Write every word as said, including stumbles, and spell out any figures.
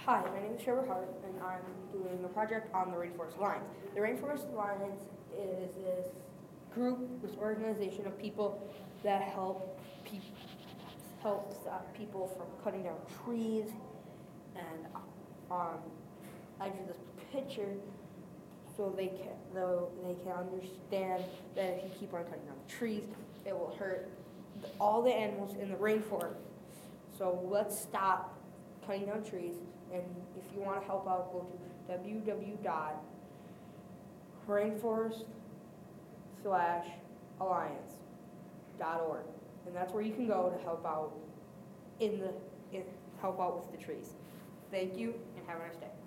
Hi, my name is Trevor Hart, and I'm doing a project on the Rainforest Alliance. The Rainforest Alliance is this group, this organization of people that help pe- help stop people from cutting down trees. And um, I drew this picture so they can though they can understand that if you keep on cutting down trees, it will hurt the, all the animals in the rainforest. So let's stop cutting down trees. And if you want to help out, go to www dot rainforest slash alliance dot org, and that's where you can go to help out in the in, help out with the trees. Thank you, and have a nice day.